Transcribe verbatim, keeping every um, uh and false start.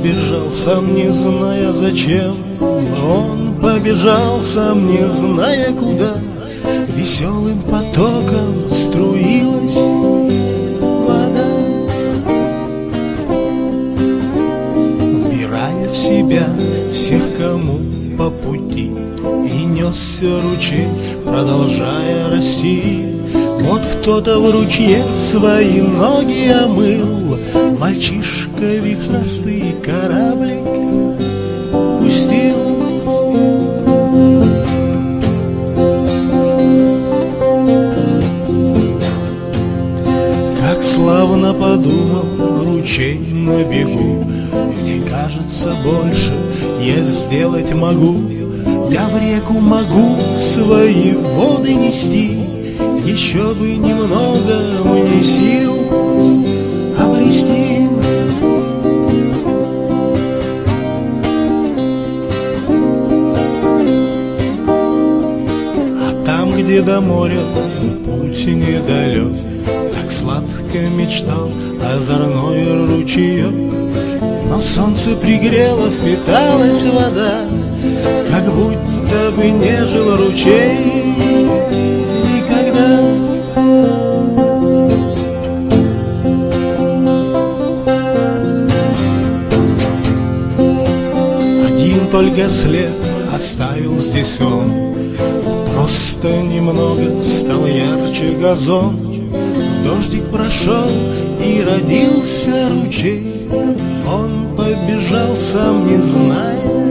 побежал, сам не зная зачем. Он побежал, сам не зная куда. Веселым потоком струилась вода, вбирая в себя всех, кому по пути. И несся ручей, продолжая расти. Вот кто-то в ручье свои ноги омыл. Мальчишка вихрастый кораблик пустил. Как славно подумал ручей на бегу. Мне кажется, больше я сделать могу. Я в реку могу свои воды нести. Еще бы немного мне сил обрести. А там, где до моря путь недалек, так сладко мечтал озорной ручеек. Но солнце пригрело, впиталась вода, как будто бы не жил ручей никогда. Один только след оставил здесь он, просто немного стал ярче газон. Дождик прошел и родился ручей. Он побежал, сам не зная